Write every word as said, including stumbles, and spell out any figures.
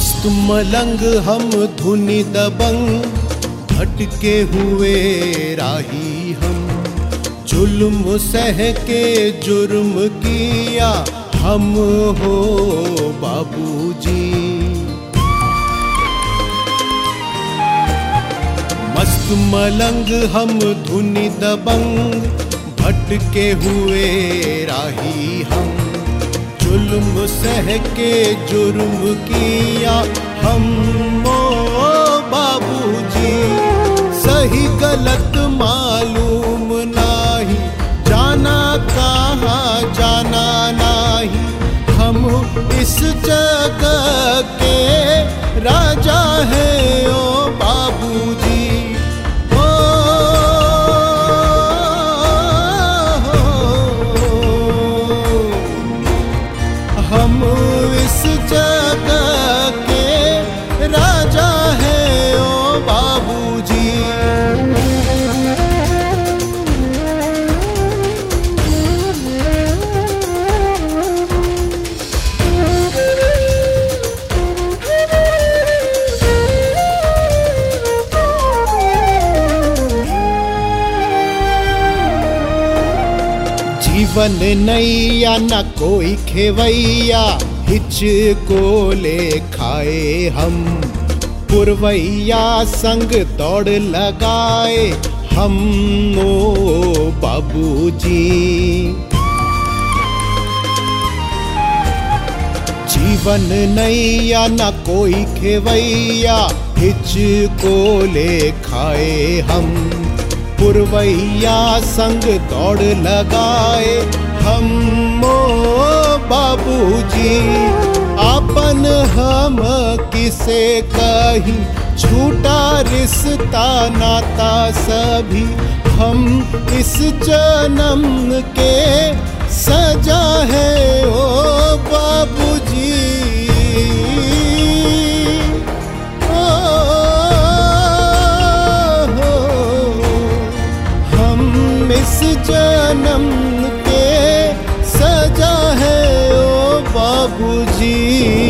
मस्त मलंग हम धुनी दबंग, भटके हुए राही हम। जुल्म सह के जुर्म किया हम हो बाबूजी। मस्त मलंग हम धुनी दबंग, भटके हुए राही हम। जुल्म सह के जुर्म किया हम ओ बाबूजी। सही गलत मालूम नाही, जाना कहाँ जाना नाही। हम इस जगह के राजा हैं ओ बाबूजी। हम इस जगह के राजा हैं ओ बाबूजी। जीवन नैया न कोई खेवैया, हिचको ले खाए हम। पुरवैया संग दौड़ लगाए हम ओ बाबूजी। जीवन नैया न कोई खेवैया, हिचको ले खाए हम। पुरवैया संग दौड़ लगाए हम ओ बाबूजी। आपन हम किसे कहीं, छूटा रिश्ता नाता सभी। हम इस जन्म के सजा है ओ बाबूजी। इस जन्म के सजा है ओ बाबूजी।